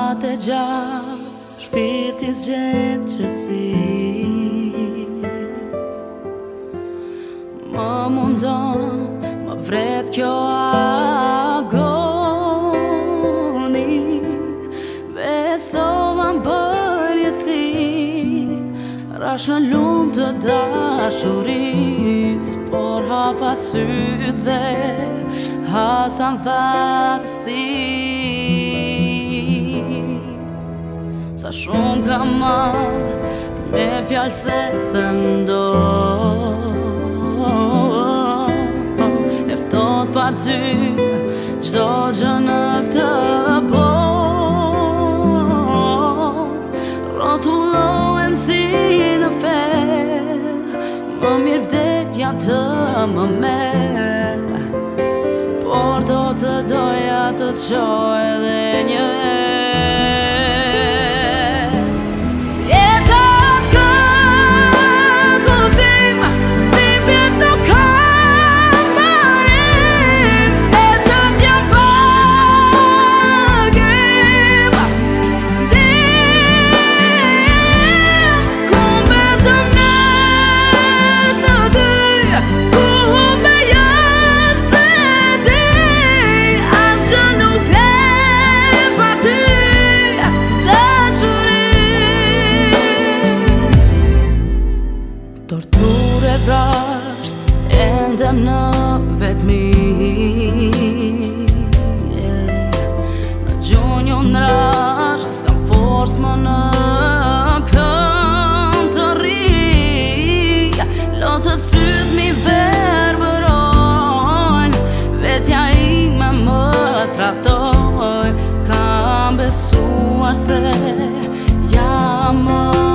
Natë e gjatë, shpirti zgjedh qetësi. Më mundon, më vret kjo agoni. Besova në përjetësi, rash në lumë të dashuris, por hapa sytë dhe hasan thatësi. Sa shumë ka marrë me fjallë se thëndo, eftot pa ty qdo gjë në këtë botë. Rotullohem si në ferë, më mirë vdekja të më merë, por do të doja të qoj edhe një herë. Tortur e vrasht, endem në vetmi, në gjunjë unë rash, s'kam forës më në kënd të ri. Lotët sytë mi verbërojnë, vetja ime më trahtoj. Kam besuar se jam më